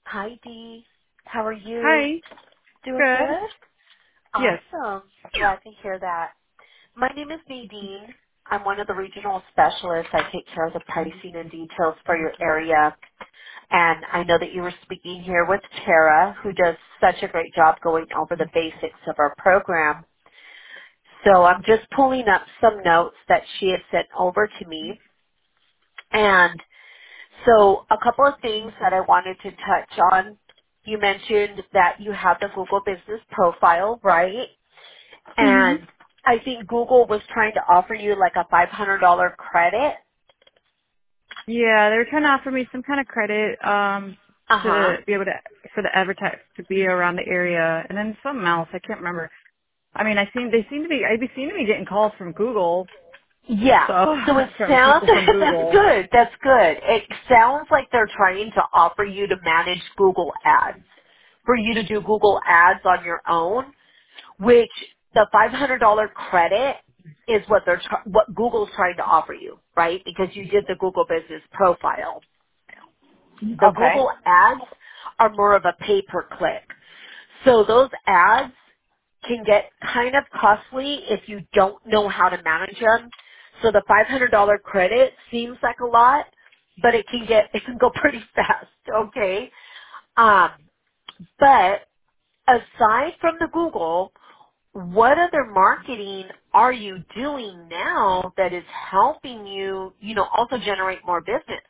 Hi, Dee. How are you? Hi. Doing Good. good? Yes. Awesome. Glad to hear that. My name is Nadine. I'm one of the regional specialists. I take care of the pricing and details for your area. And I know that you were speaking here with Tara, who does such a great job going over the basics of our program. So I'm just pulling up some notes that she had sent over to me. And so a couple of things that I wanted to touch on. You mentioned that you have the Google Business Profile, right? Mhm. And I think Google was trying to offer you like a $500 credit. Yeah, they were trying to offer me some kind of credit Uh-huh. to be able to for the advertise to be around the area, and then something else I can't remember. I mean, they seem to be I seem to be getting calls from Google, Yeah. so So it from sounds, people from that's Google. good. That's good. It sounds like they're trying to offer you to manage Google ads, for you to do Google ads on your own, which the $500 credit is what what Google's trying to offer you, right? Because you did the Google Business Profile. The Okay. Google ads are more of a pay-per-click. So those ads can get kind of costly if you don't know how to manage them. So the $500 credit seems like a lot, but it can go pretty fast, okay? Um, but aside from the Google, what other marketing are you doing now that is helping you, also generate more business?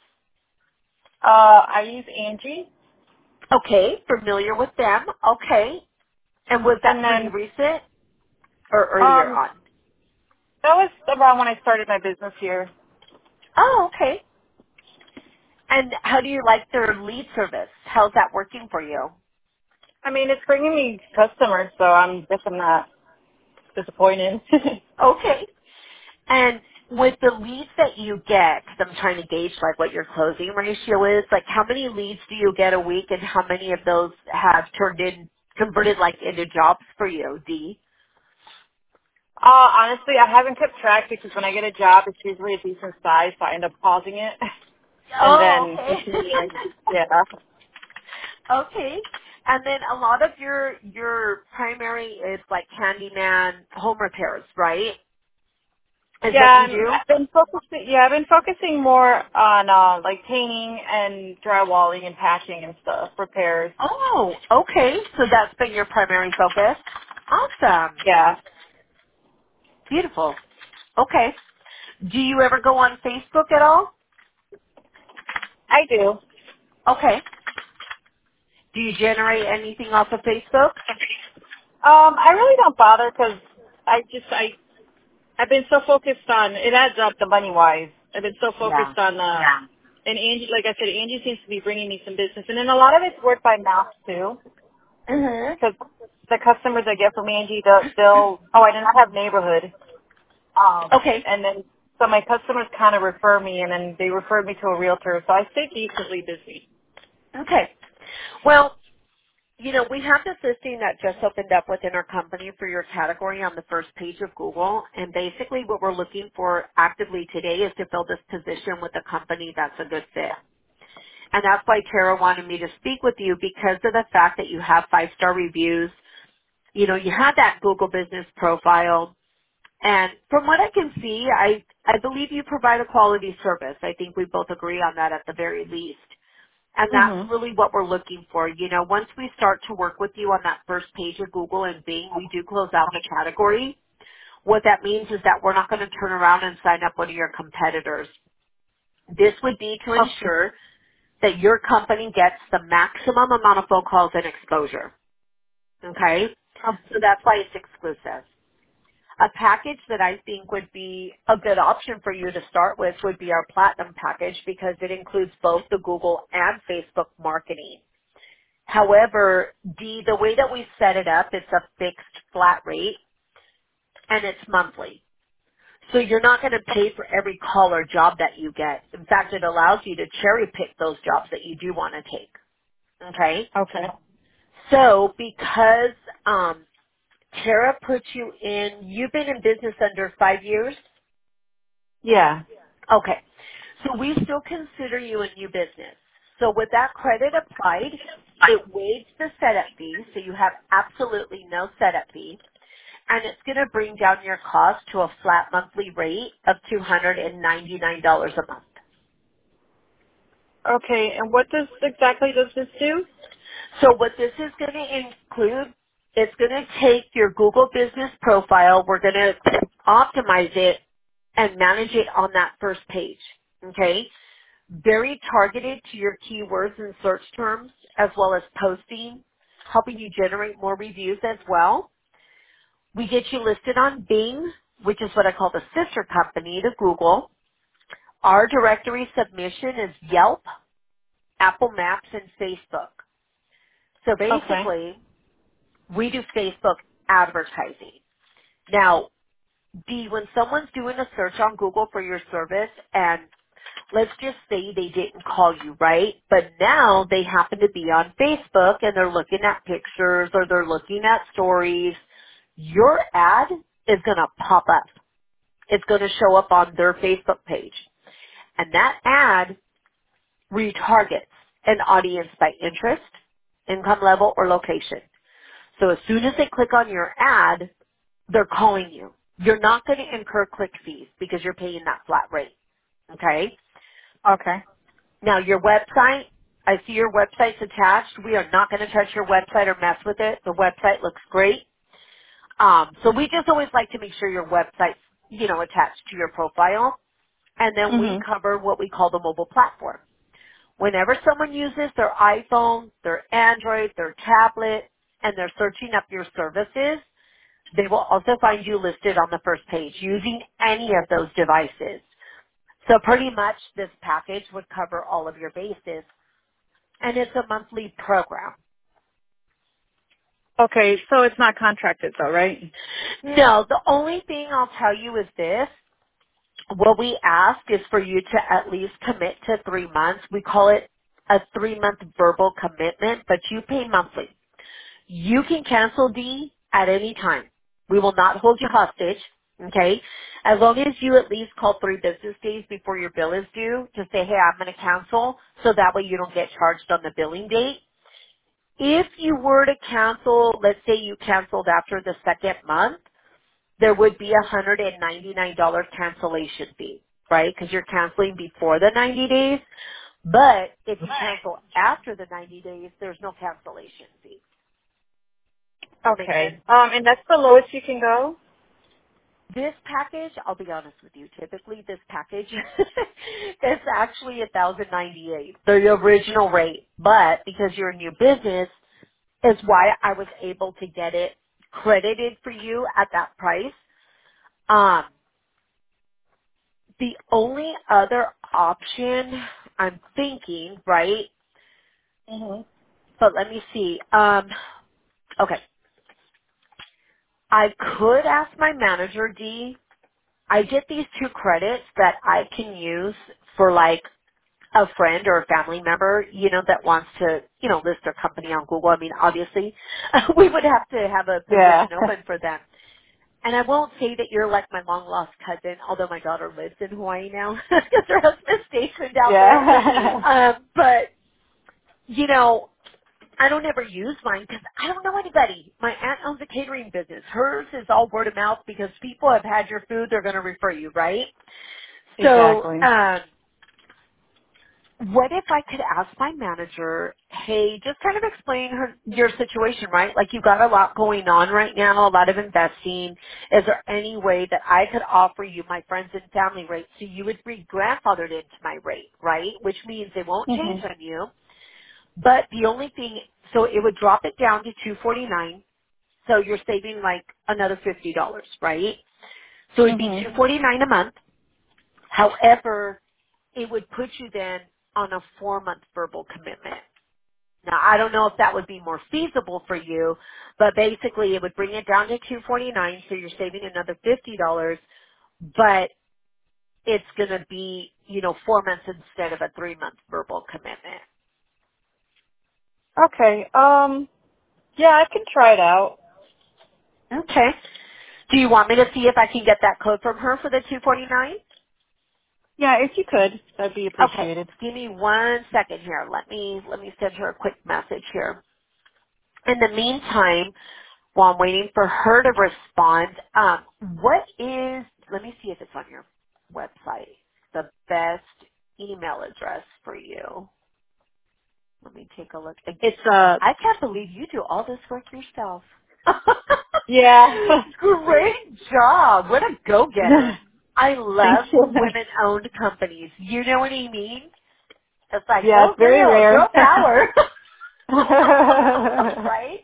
I use Angie, Okay, familiar with them. Okay. And was that and pretty then recent or earlier on? that was around when I started my business here. Oh, okay. And how do you like their lead service? How's that working for you? I mean, it's bringing me customers, so guess I'm not disappointed. Okay. And with the leads that you get, because I'm trying to gauge like what your closing ratio is, like how many leads do you get a week and how many of those have converted like into jobs for you, Dee? Honestly, I haven't kept track because when I get a job, it's usually a decent size, so I end up pausing it. And Oh, then, okay. yeah. Okay. And then a lot of your primary is like handyman home repairs, right? Is what Yeah, you do? I've been focusing more on, like painting and drywalling and patching and stuff, repairs. Oh, okay. So that's been your primary focus. Awesome. Yeah, Beautiful. Okay. Do you ever go on Facebook at all? I do. Okay. Do you generate anything off of Facebook? I really don't bother because I've been so focused on, it adds up the money-wise. I've been so Yeah. focused on, and Angie, like I said, Angie seems to be bringing me some business. And then a lot of it's word by mouth, too. Mhm. Because the customers I get from Angie, I do not have neighborhood. Okay. And then, so my customers kind of refer me, and then they refer me to a realtor. So I stay decently busy. Okay. Well, we have this listing that just opened up within our company for your category on the first page of Google. And basically what we're looking for actively today is to fill this position with a company that's a good fit. And that's why Tara wanted me to speak with you because of the fact that you have 5-star reviews. You have that Google business profile. And from what I can see, I believe you provide a quality service. I think we both agree on that at the very least. And that's Mhm. really what we're looking for. Once we start to work with you on that first page of Google and Bing, we do close out the category. What that means is that we're not going to turn around and sign up one of your competitors. This would be to Okay. ensure that your company gets the maximum amount of phone calls and exposure. Okay? So that's why it's exclusive. A package that I think would be a good option for you to start with would be our Platinum package because it includes both the Google and Facebook marketing. However, the way that we set it up, it's a fixed flat rate and it's monthly. So you're not going to pay for every call or job that you get. In fact, it allows you to cherry pick those jobs that you do want to take. Okay? Okay. So because Tara put you in, you've been in business under 5 years? Yeah. Okay. So we still consider you a new business. So with that credit applied, It waives the setup fee, so you have absolutely no setup fee, and it's going to bring down your cost to a flat monthly rate of $299 a month. Okay, and what does this do? So what this is going to include, it's going to take your Google business profile, we're going to optimize it and manage it on that first page. Okay? Very targeted to your keywords and search terms as well as posting, helping you generate more reviews as well. We get you listed on Bing, which is what I call the sister company to Google. Our directory submission is Yelp, Apple Maps, and Facebook. So Okay. basically, we do Facebook advertising. Now, D, when someone's doing a search on Google for your service and let's just say they didn't call you, right? But now they happen to be on Facebook and they're looking at pictures or they're looking at stories, your ad is going to pop up. It's going to show up on their Facebook page. And that ad retargets an audience by interest, income level, or location. So as soon as they click on your ad, they're calling you. You're not going to incur click fees because you're paying that flat rate. Okay? Okay. Now your website, I see your website's attached. We are not going to touch your website or mess with it. The website looks great. So we just always like to make sure your website's, attached to your profile. And then we Mhm. cover what we call the mobile platform. Whenever someone uses their iPhone, their Android, their tablet, and they're searching up your services, they will also find you listed on the first page using any of those devices. So pretty much this package would cover all of your bases, and it's a monthly program. Okay, so it's not contracted though, right? No, the only thing I'll tell you is this. What we ask is for you to at least commit to 3 months. We call it a 3-month verbal commitment, but you pay monthly. You can cancel D at any time. We will not hold you hostage, okay? As long as you at least call 3 business days before your bill is due to say, hey, I'm going to cancel, so that way you don't get charged on the billing date. If you were to cancel, let's say you canceled after the second month, there would be a $199 cancellation fee, right? Because you're canceling before the 90 days. But if you cancel after the 90 days, there's no cancellation fee. That makes sense? Okay. And that's the lowest you can go? This package, I'll be honest with you, typically this package is actually 1,098, the original rate. But because you're a new business, is why I was able to get it credited for you at that price. Um, the only other option I'm thinking, right? Mhm. But let me see. Okay, I could ask my manager, D. I get these 2 credits that I can use for like a friend or a family member, that wants to, list their company on Google. I mean, obviously, we would have to have a Yeah. position open for them. And I won't say that you're like my long lost cousin, although my daughter lives in Hawaii now because her husband's stationed out there. Yeah. But I don't ever use mine because I don't know anybody. My aunt owns a catering business. Hers is all word of mouth because people have had your food, they're going to refer you, right? So, Exactly. what if I could ask my manager, hey, just kind of explain your situation, right? Like you've got a lot going on right now, a lot of investing. Is there any way that I could offer you my friends and family rate so you would be grandfathered into my rate, right? Which means they won't change Mhm. on you. But the only thing, so it would drop it down to $249. So you're saving like another $50, right? So it'd be Mhm. $249 a month. However, it would put you then on a 4-month verbal commitment. Now, I don't know if that would be more feasible for you, but basically it would bring it down to $249, so you're saving another $50, but it's going to be, 4 months instead of a 3-month verbal commitment. Okay. Yeah, I can try it out. Okay. Do you want me to see if I can get that code from her for the 249? Yeah, if you could, that'd be Okay, appreciated. give me 1 second here. Let me send her a quick message here. In the meantime, while I'm waiting for her to respond, what is, let me see if it's on your website, the best email address for you. Let me take a look. It's I can't believe you do all this work yourself. yeah. Great job. What a go-getter. I Thank love you. women-owned companies. You know what I mean? It's like, Yeah, go it's very girl, rare. girl power. Right?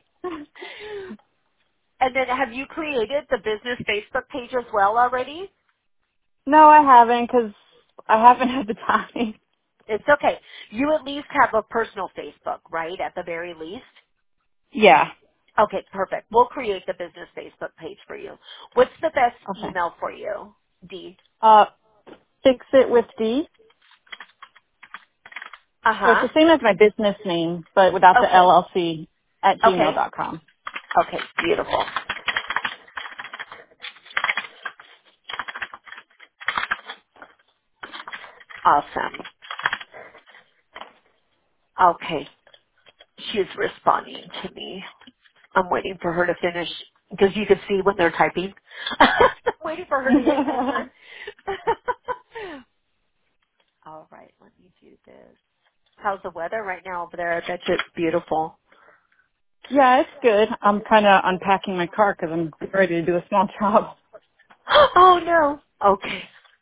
And then have you created the business Facebook page as well already? No, I haven't because I haven't had the time. It's okay. You at least have a personal Facebook, right? At the very least. Yeah. Okay, perfect. We'll create the business Facebook page for you. What's the best Okay. email for you, Dee? Uh, Fix It with D. So it's Uh-huh. the same as my business name, but without the Okay. LLC at Okay. gmail.com. Okay. Beautiful. Awesome. Okay. She's responding to me. I'm waiting for her to finish because you can see when they're typing. I'm waiting for her to hit enter. All right. Let me do this. How's the weather right now over there? I bet you it's beautiful. Yeah, it's good. I'm kind of unpacking my car because I'm ready to do a small job. Oh no. Okay.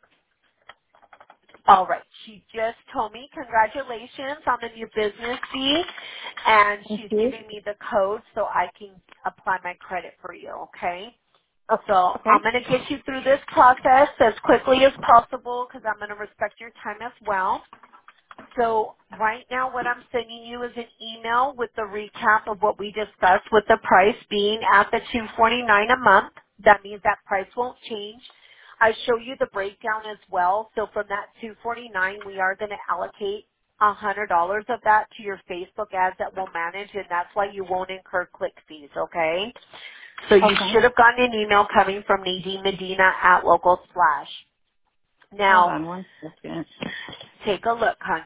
All right. She just told me congratulations on the new business fee, and Thank she's you. giving me the code so I can apply my credit for you. Okay. Oh, So okay. I'm going to get you through this process as quickly as possible because I'm going to respect your time as well. So right now what I'm sending you is an email with the recap of what we discussed with the price being at the $249 a month. That means that price won't change. I show you the breakdown as well. So from that $249 we are going to allocate $100 of that to your Facebook ads that we'll manage, and that's why you won't incur click fees, okay? So you Okay. should have gotten an email coming from Nadine Medina at Local Splash. Hold Now, on one second. take a look, hon.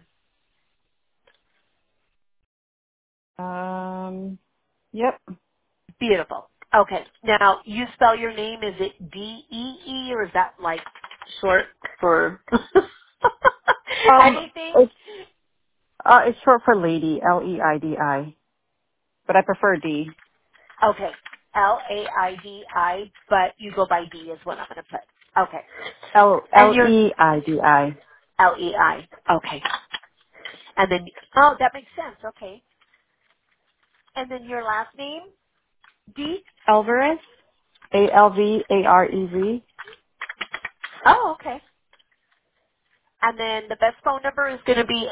Yep. Beautiful. Okay. Now, you spell your name, is it D-E-E or is that like short for Um, anything? it's it's short for lady, Leidi, but I prefer D. Okay. L-A-I-D-I, but you go by D is what I'm going to put. Okay. And your Leidi. L-E-I. Okay. And then, oh, that makes sense. Okay. And then your last name? D? Alvarez, Alvarez. Oh, okay. And then the best phone number is going to be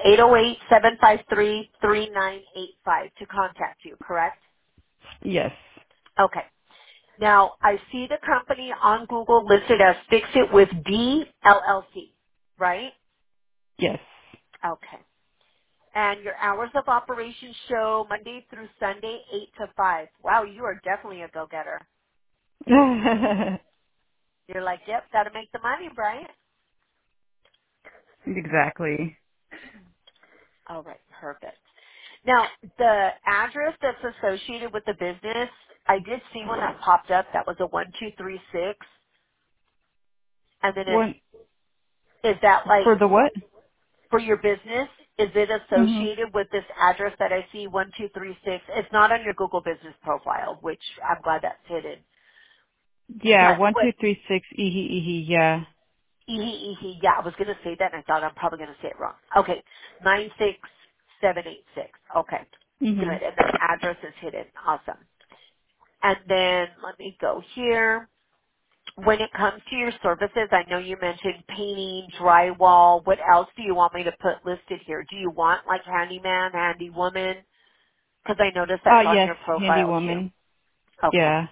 808-753-3985 to contact you, correct? Yes. Okay. Okay. Now, I see the company on Google listed as Fix It with D LLC, right? Yes. Okay. And your hours of operation show Monday through Sunday, 8 to 5. Wow, you are definitely a go-getter. You're like, yep, got to make the money, right? Exactly. All right, perfect. Now, the address that's associated with the business, I did see one that popped up that was a 1236. And then What is that like for the what? for your business? Is it Mhm. associated with this address that I see 1236? It's not on your Google business profile, which I'm glad that's hidden. Yeah, But one what, two three six. Yeah. yeah, I was going to say that and I thought I'm probably going to say it wrong. Okay, 96786. Okay, good. Mhm. And the address is hidden. Awesome. And then let me go here. When it comes to your services, I know you mentioned painting, drywall. What else do you want me to put listed here? Do you want like handyman, handy woman? Because I noticed that's on Yes, your handy profile too. woman. Okay. Yeah.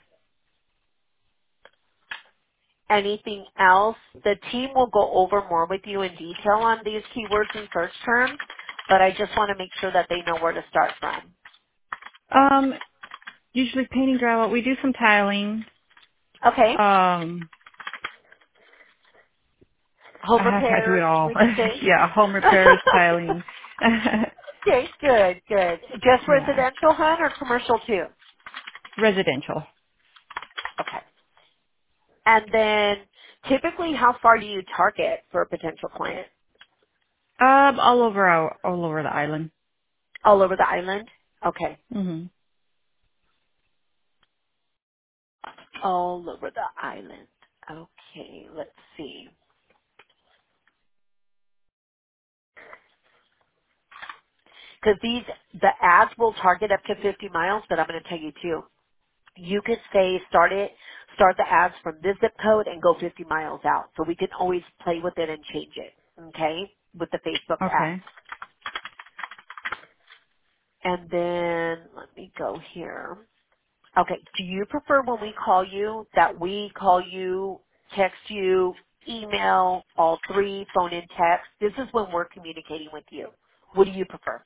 Anything else? The team will go over more with you in detail on these keywords and search terms, but I just want to make sure that they know where to start from. Usually painting drywall. We do some tiling. Okay. Um, Home I do it repairs, all. we could say. Yeah, home repairs, tiling. Okay, good, good. Just Yeah, residential, hon, or commercial too? residential. Okay. And then typically how far do you target for a potential client? All over the island. All over the island? Okay. Mhm. All over the island. Okay, let's see. Because the ads will target up to 50 miles, but I'm going to tell you too. You could say start the ads from this zip code and go 50 miles out. So we can always play with it and change it. Okay? With the Facebook ads. Okay. And then, let me go here. Okay, do you prefer when we call you that we call you, text you, email, all three, phone and text? This is when we're communicating with you. What do you prefer?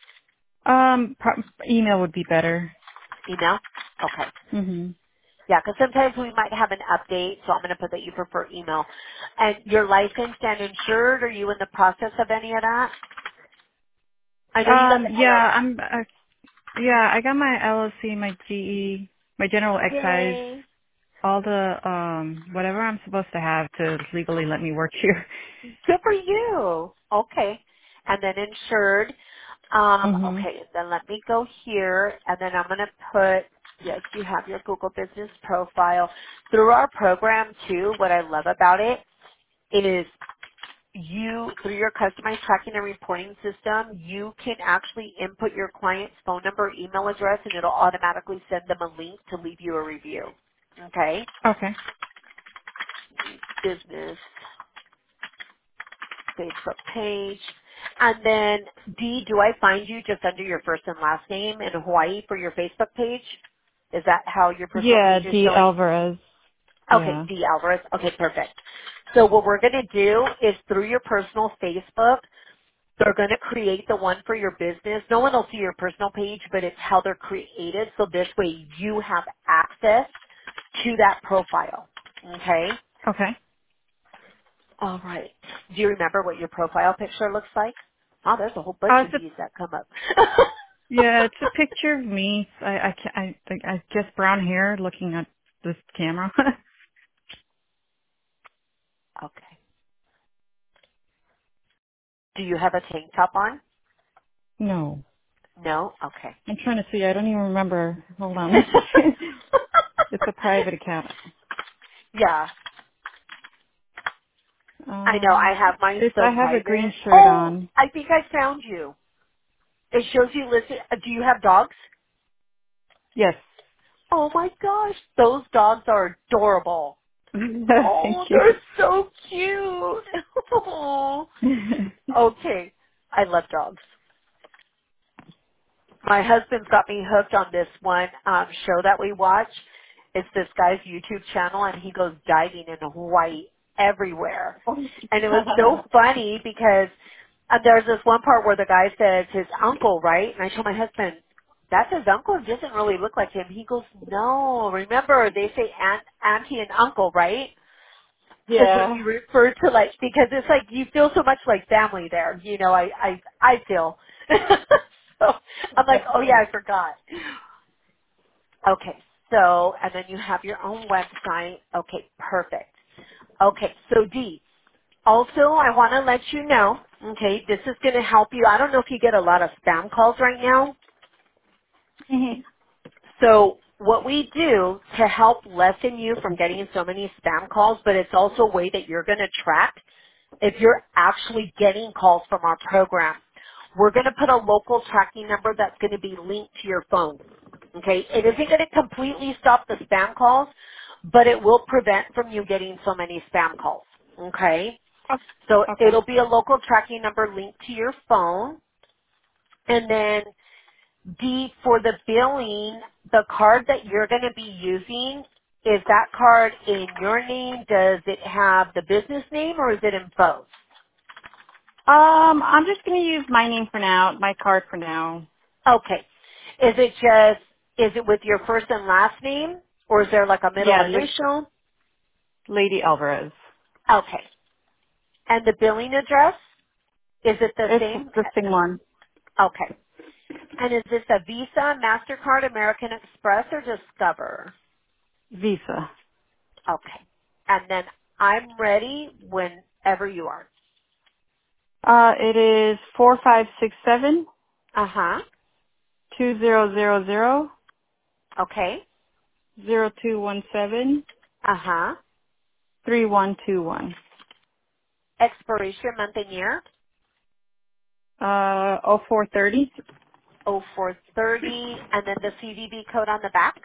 Email would be better. Email? Okay. Mhm. Yeah, because sometimes we might have an update, so I'm going to put that you prefer email. And you're licensed and insured? Are you in the process of any of that? I know you got the Yeah, LLC. yeah, I got my LLC, my GE, my general excise, Yay. all the, whatever I'm supposed to have to legally let me work here. Good for you. Okay. And then insured. Mhm. Okay, then let me go here, and then I'm going to put, yes, you have your Google Business Profile. Through our program, too, what I love about it is you, through your customized tracking and reporting system, you can actually input your client's phone number, email address, and it'll automatically send them a link to leave you a review. Okay? Okay. Business Facebook page. And then, D, do I find you just under your first and last name in Hawaii for your Facebook page? Is that how your personal Yeah, page is D. showing? Alvarez. Okay, Yeah. D. Alvarez. Okay, perfect. So what we're going to do is through your personal Facebook, they're going to create the one for your business. No one will see your personal page, but it's how they're created. So this way you have access to that profile. Okay? Okay. All right. Do you remember what your profile picture looks like? Oh, there's a whole bunch of It's a, these that come up. yeah, it's a picture of me. I think I guess brown hair looking at this camera. Okay. Do you have a tank top on? No. No? Okay. I'm trying to see. I don't even remember. Hold on. It's a private account. Yeah. I know. I have mine so I have a green private. shirt Oh, on. I think I found you. It shows you listed. Do you have dogs? Yes. Oh my gosh. Those dogs are adorable. Thank Oh, you. they're so cute. Oh. Okay. I love dogs. My husband's got me hooked on this one show that we watch. It's this guy's YouTube channel, and he goes diving in Hawaii everywhere. And it was so funny because there's this one part where the guy says his uncle, right? And I told my husband, that's his uncle. It doesn't really look like him. He goes, no. Remember, they say auntie and uncle, right? Because when Yeah. you refer to like, because it's like you feel so much like family there. You know, I feel. So I'm like, oh yeah, I forgot. Okay, so and then you have your own website. Okay, perfect. Okay, so D. Also, I want to let you know. Okay, this is going to help you. I don't know if you get a lot of spam calls right now. Mhm. So what we do to help lessen you from getting so many spam calls, but it's also a way that you're going to track if you're actually getting calls from our program. We're going to put a local tracking number that's going to be linked to your phone. Okay? It isn't going to completely stop the spam calls, but it will prevent from you getting so many spam calls. Okay? So Okay. it'll be a local tracking number linked to your phone. And then D, for the billing, the card that you're going to be using, is that card in your name? Does it have the business name or is it in both? I'm just gonna use my name for now, my card for now. Okay. Is it with your first and last name or is there like a middle Yeah, initial? Lady Alvarez. Okay. And the billing address, is it the It's same? the same one. Okay. And is this a Visa, MasterCard, American Express, or Discover? Visa. Okay. And then I'm ready whenever you are. It is 4567 Uh-huh. 2000 Okay. 0217 Uh-huh. 3121. Expiration month and year, 0430 0430, and then the CVV code on the back,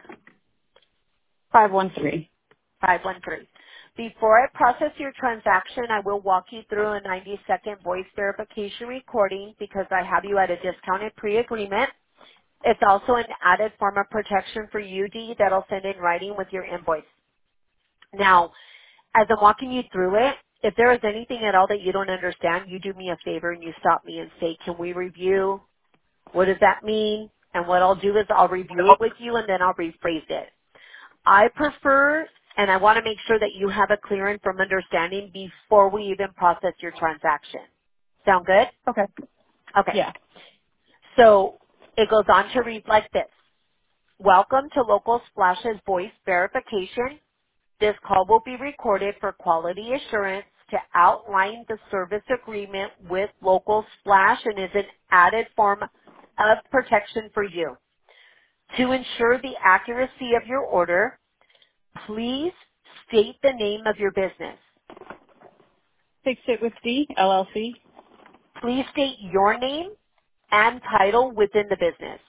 513. 513. Before I process your transaction, I will walk you through a 90-second voice verification recording because I have you at a discounted pre-agreement. It's also an added form of protection for you, Dee, that I'll send in writing with your invoice. Now, as I'm walking you through it, if there is anything at all that you don't understand, you do me a favor and you stop me and say, can we review? What does that mean? And what I'll do is I'll review it with you and then I'll rephrase it. I prefer, and I want to make sure that you have a clear and firm understanding before we even process your transaction. Sound good? Okay. Okay. Yeah. So it goes on to read like this. Welcome to Local Splash's voice verification. This call will be recorded for quality assurance to outline the service agreement with Local Splash and is an added form of protection for you. To ensure the accuracy of your order, please state the name of your business. Fix It with D, LLC. Please state your name and title within the business.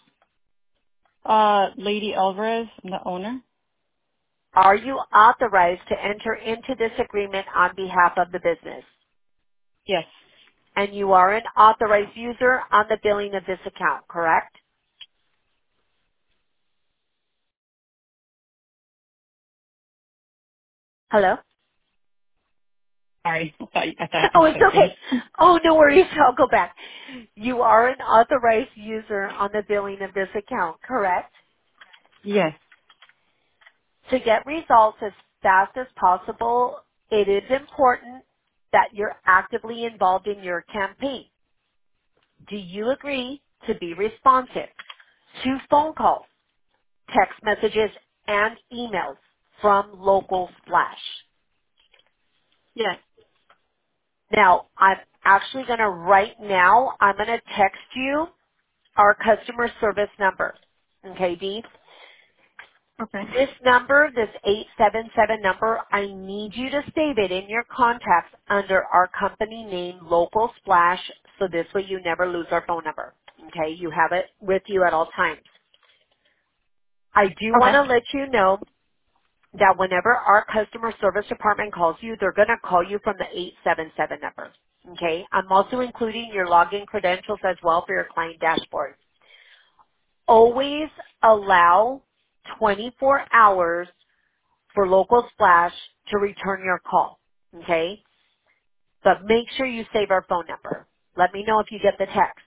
Lady Alvarez, I'm the owner. Are you authorized to enter into this agreement on behalf of the business? Yes. And you are an authorized user on the billing of this account, correct? Hello? Sorry. I thought you Oh, it's said yes. okay. Oh, no worries. I'll go back. You are an authorized user on the billing of this account, correct? Yes. To get results as fast as possible, it is important that you're actively involved in your campaign. Do you agree to be responsive to phone calls, text messages, and emails from Local Splash? Yes. Now, I'm actually going to right now, I'm going to text you our customer service number. Okay, Dee? Okay. This number, this 877 number, I need you to save it in your contacts under our company name, Local Splash, so this way you never lose our phone number. Okay, you have it with you at all times. I do want Okay. to let you know that whenever our customer service department calls you, they're going to call you from the 877 number. Okay, I'm also including your login credentials as well for your client dashboard. Always allow 24 hours for Local Splash to return your call. Okay? But make sure you save our phone number. Let me know if you get the text.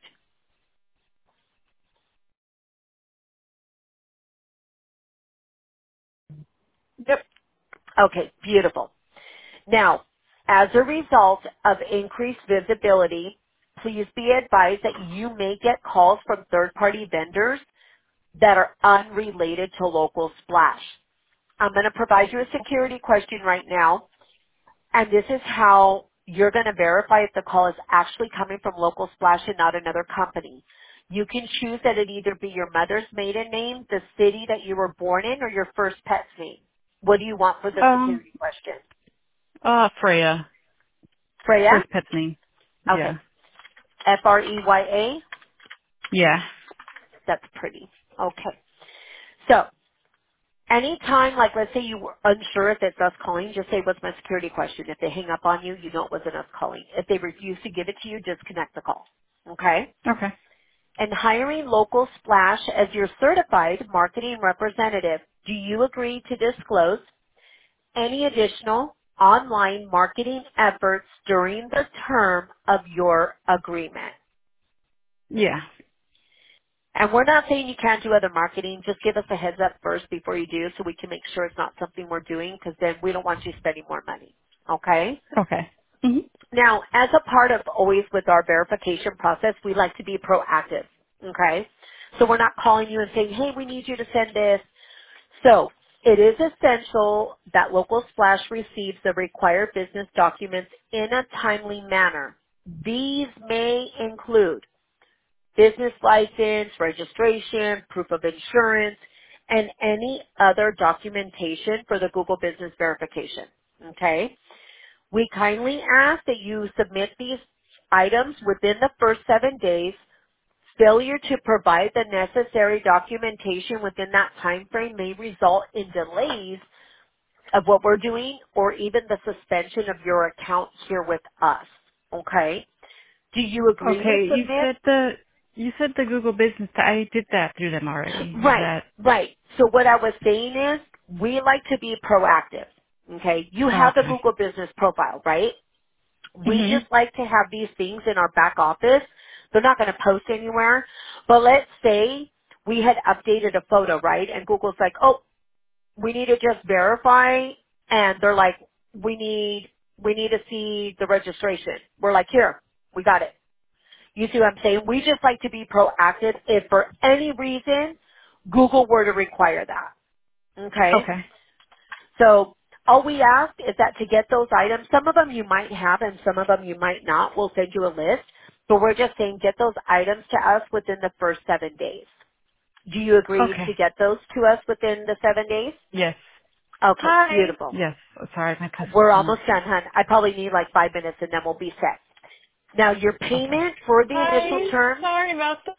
Yep. Okay, beautiful. Now, as a result of increased visibility, please be advised that you may get calls from third-party vendors that are unrelated to Local Splash. I'm going to provide you a security question right now. And this is how you're going to verify if the call is actually coming from Local Splash and not another company. You can choose that it either be your mother's maiden name, the city that you were born in, or your first pet's name. What do you want for the Um, security question? Freya. Freya? First pet's name. Okay. Yeah. Freya? Yeah. That's pretty. Okay. So, anytime, like let's say you were unsure if it's us calling, just say, what's my security question? If they hang up on you, you know it wasn't us calling. If they refuse to give it to you, disconnect the call. Okay? Okay. And hiring Local Splash as your certified marketing representative, do you agree to disclose any additional online marketing efforts during the term of your agreement? Yeah. And we're not saying you can't do other marketing. Just give us a heads up first before you do so we can make sure it's not something we're doing because then we don't want you spending more money. Okay? Okay. Hmm. Now, as a part of always with our verification process, we like to be proactive. Okay? So we're not calling you and saying, hey, we need you to send this. So it is essential that Local Splash receives the required business documents in a timely manner. These may include business license, registration, proof of insurance, and any other documentation for the Google Business Verification. Okay? We kindly ask that you submit these items within the first 7 days. Failure to provide the necessary documentation within that time frame may result in delays of what we're doing or even the suspension of your account here with us. Okay? Do you agree to Okay, submit? you said the Google Business. I did that through them already. Is Right, that right. So what I was saying is we like to be proactive. Okay? You have the okay? Google Business profile, right? We Mhm. just like to have these things in our back office. They're not going to post anywhere. But let's say we had updated a photo, right? And Google's like, oh, we need to just verify. And they're like, we need to see the registration. We're like, here, we got it. You see what I'm saying? We just like to be proactive if for any reason Google were to require that. Okay? Okay. So all we ask is that to get those items, some of them you might have and some of them you might not. We'll send you a list. But we're just saying get those items to us within the first 7 days. Do you agree Okay. to get those to us within the 7 days? Yes. Okay, Hi. beautiful. Yes. Oh, sorry, my We're customer. almost done, hon. I probably need like 5 minutes and then we'll be set. Now your Okay. payment for the initial Hi. term, Sorry about that.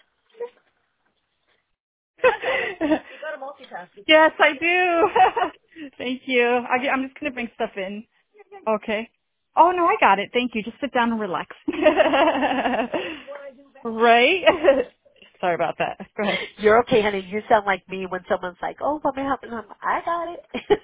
Yes, I do. Thank you. I'm just gonna bring stuff in. Okay. Oh no, I got it. Thank you. Just sit down and relax. Right? Sorry about that. Go ahead. you're okay, honey. You sound like me when someone's like, oh, what may happen? I got it.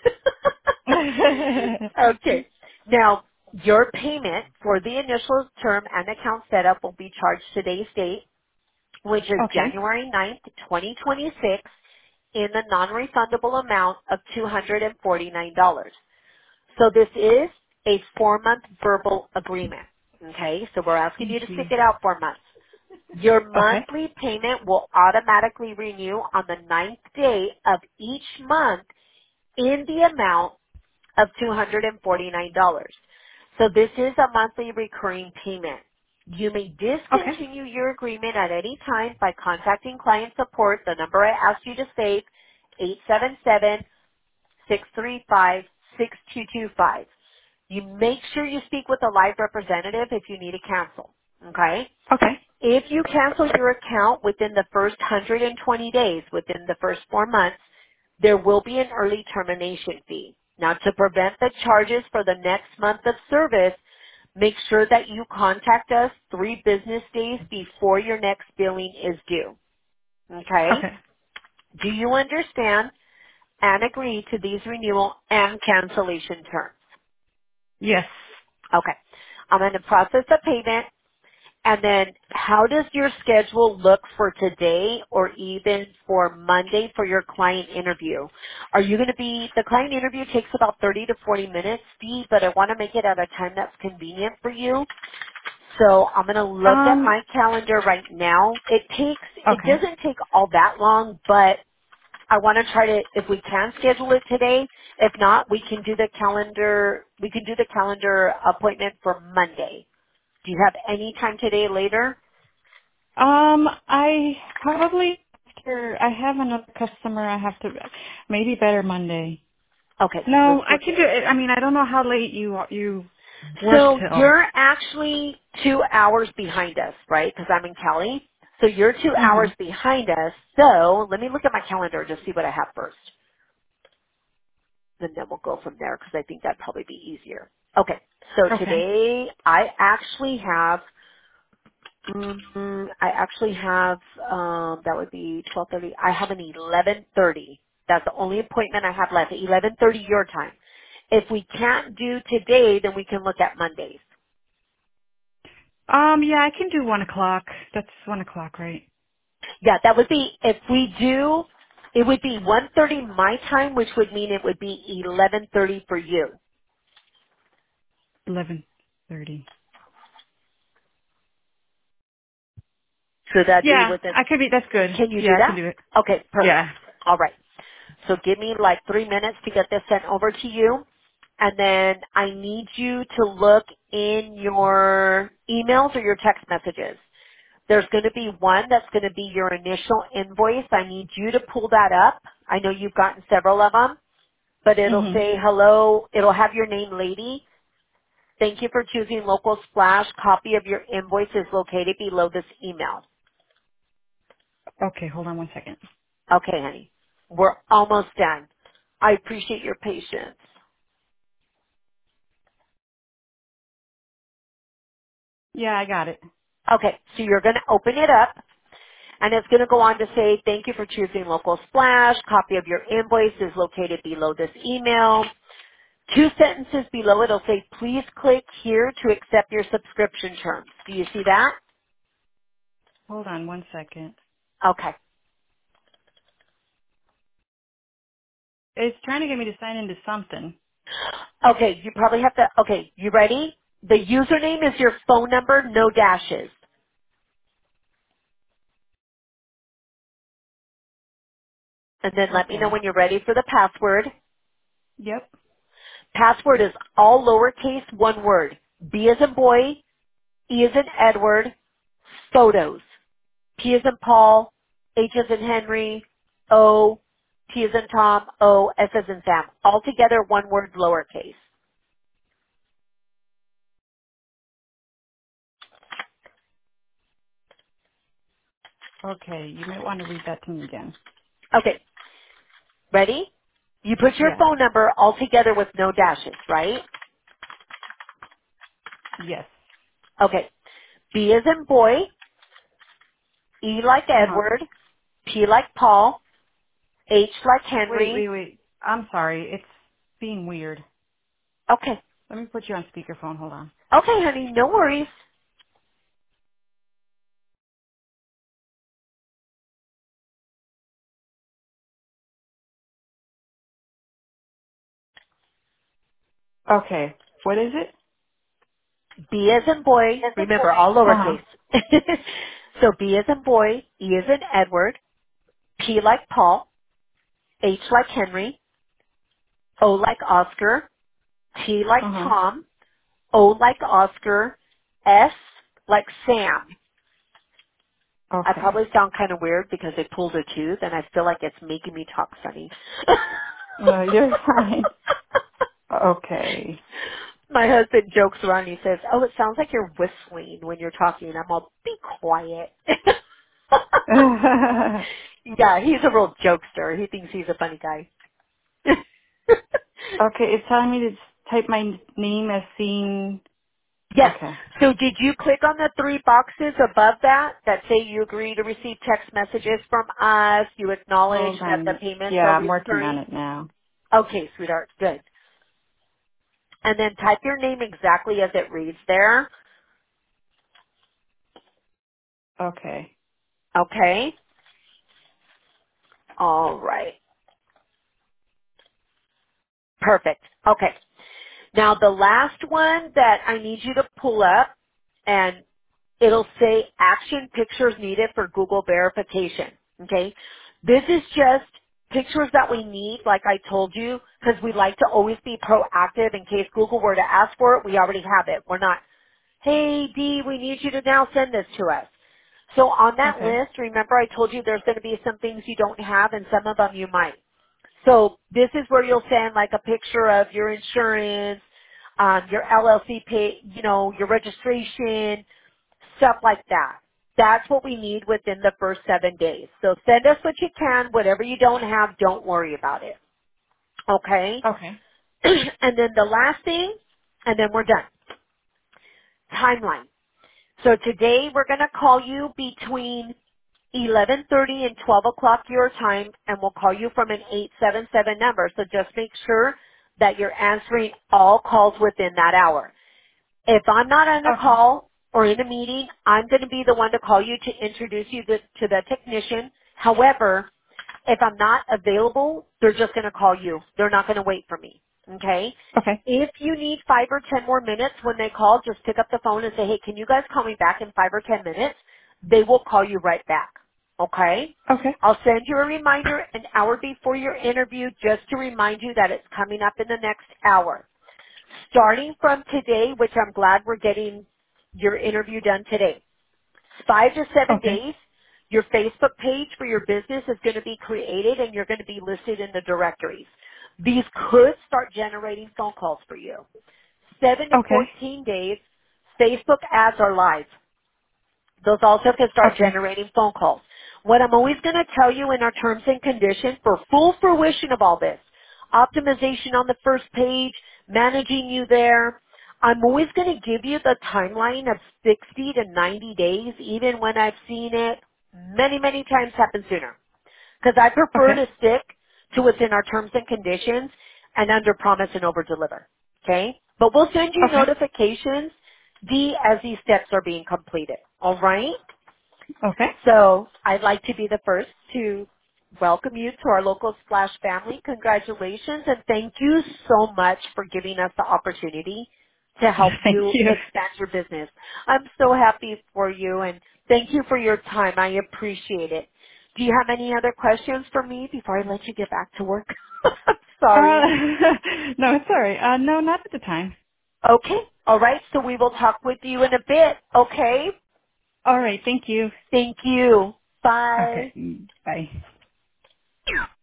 Okay. Now, your payment for the initial term and account setup will be charged today's date, which is Okay. January 9th, 2026, in the non-refundable amount of $249. So this is a 4-month verbal agreement. Okay, so we're asking Thank you to stick you. it out 4 months. Your Okay. monthly payment will automatically renew on the 9th day of each month in the amount of $249. So this is a monthly recurring payment. You may Okay. discontinue your agreement at any time by contacting client support, the number I asked you to save, 877-635-6225. You make sure you speak with a live representative if you need to cancel. Okay? Okay. If you cancel your account within the first 120 days, within the first 4 months, there will be an early termination fee. Now, to prevent the charges for the next month of service, make sure that you contact us 3 business days before your next billing is due. Okay? Okay. Do you understand and agree to these renewal and cancellation terms? Yes. Okay. I'm going to process the payment. And then how does your schedule look for today or even for Monday for your client interview? Are you going to be, the client interview takes about 30 to 40 minutes, Steve, but I want to make it at a time that's convenient for you. So I'm going to look at Um. my calendar right now. It Okay. doesn't take all that long, but I want to try to, if we can schedule it today, if not, we can do the calendar appointment for Monday. Do you have any time today later? I probably after I have another customer. I have to maybe better Monday. Okay, let's No, I look can at. do it. I mean, I don't know how late you work So till. you're actually 2 hours behind us, right? Because I'm in Cali. So you're 2 hours Mhm. behind us. So let me look at my calendar to see what I have first. And then we'll go from there because I think that'd probably be easier. Okay, so Okay. today I actually have, that would be 12:30. I have an 11:30. That's the only appointment I have left. 11:30 your time. If we can't do today, then we can look at Mondays. Yeah, I can do 1 o'clock. That's 1 o'clock, right? Yeah, that would be, if we do, it would be 1:30 my time, which would mean it would be 11:30 for you. 11. 30. Should that be Yeah, within, I could be. That's good. can you Yeah, do I can that? do it. Okay, perfect. Yeah. All right. So give me like 3 minutes to get this sent over to you. And then I need you to look in your emails or your text messages. There's going to be one that's going to be your initial invoice. I need you to pull that up. I know you've gotten several of them, but it'll Mhm. say hello. It'll have your name, lady. Thank you for choosing Local Splash. Copy of your invoice is located below this email. Okay, hold on one second. Okay, honey. We're almost done. I appreciate your patience. Yeah, I got it. Okay, so you're going to open it up, and it's going to go on to say, thank you for choosing Local Splash. Copy of your invoice is located below this email. 2 sentences below it will say, please click here to accept your subscription terms. Do you see that? Hold on one second. Okay. It's trying to get me to sign into something. Okay, you probably have to, okay, you ready? The username is your phone number, no dashes. And then let me know Okay. when you're ready for the password. Yep. Password is all lowercase, one word. B as in boy, E as in Edward, photos. P as in Paul, H as in Henry, O, T as in Tom, O, S as in Sam. All together, one word, lowercase. Okay, you might want to read that to me again. Okay, ready? You put your Yeah. phone number all together with no dashes, right? Yes. Okay. B as in boy, E like Uh-huh. Edward, P like Paul, H like Wait, Henry. wait, wait. I'm sorry. It's being weird. Okay. Let me put you on speakerphone. Hold on. Okay, honey, no worries. Okay. What is it? B as in boy, Yes, a remember boy. all Uh-huh. lowercase. So B as in boy, E as in Edward, P like Paul, H like Henry, O like Oscar, T like Uh-huh. Tom, O like Oscar, S like Sam. I Okay. probably sound kind of weird because they pulled a tooth and I feel like it's making me talk funny. No, you're fine. Okay. My husband jokes around and he says, oh, it sounds like you're whistling when you're talking. And I'm all, be quiet. Yeah, he's a real jokester. He thinks he's a funny guy. Okay, it's telling me to type my name as seen. Yes. Okay. So did you click on the 3 boxes above that that say you agree to receive text messages from us, you acknowledge Hold that the on. payments Yeah, are I'm working on recurring? it now. Okay, sweetheart, good. And then type your name exactly as it reads there. Okay. Okay? All right. Perfect. Okay. Now the last one that I need you to pull up, and it'll say action pictures needed for Google verification. Okay? This is just pictures that we need, like I told you, because we like to always be proactive in case Google were to ask for it, we already have it. We're not, hey Dee, we need you to now send this to us. So on that Okay. list, remember I told you there's going to be some things you don't have and some of them you might. So this is where you'll send like a picture of your insurance, your LLC pay, your registration, stuff like that. That's what we need within the first 7 days. So send us what you can. Whatever you don't have, don't worry about it. Okay? Okay. And then the last thing, and then we're done. Timeline. So today we're going to call you between 11:30 and 12 o'clock your time, and we'll call you from an 877 number. So just make sure that you're answering all calls within that hour. If I'm not on a Okay. call or in a meeting, I'm going to be the one to call you to introduce you to the technician. However, if I'm not available, they're just going to call you. They're not going to wait for me. Okay? Okay. If you need 5 or 10 more minutes when they call, just pick up the phone and say, hey, can you guys call me back in 5 or 10 minutes? They will call you right back. Okay? Okay. I'll send you a reminder an hour before your interview just to remind you that it's coming up in the next hour. Starting from today, which I'm glad we're getting your interview done today, 5 to 7 Okay. days, your Facebook page for your business is going to be created and you're going to be listed in the directories. These could start generating phone calls for you. 7 to Okay. 14 days, Facebook ads are live. Those also can start Okay. generating phone calls. What I'm always going to tell you in our terms and conditions for full fruition of all this, optimization on the first page, managing you there, I'm always going to give you the timeline of 60 to 90 days, even when I've seen it many, many times happen sooner. Because I prefer Okay. to stick to what's in our terms and conditions and under promise and over deliver. Okay? But we'll send you Okay. notifications as these steps are being completed. All right? Okay. So I'd like to be the first to welcome you to our local Splash family. Congratulations and thank you so much for giving us the opportunity to help Thank you you. expand your business. I'm so happy for you and thank you for your time. I appreciate it. Do you have any other questions for me before I let you get back to work? Uh, Sorry. no, it's all right. No, not at the time. Okay. All right. So we will talk with you in a bit. Okay. All right. Thank you. Thank you. Bye. Okay. Bye.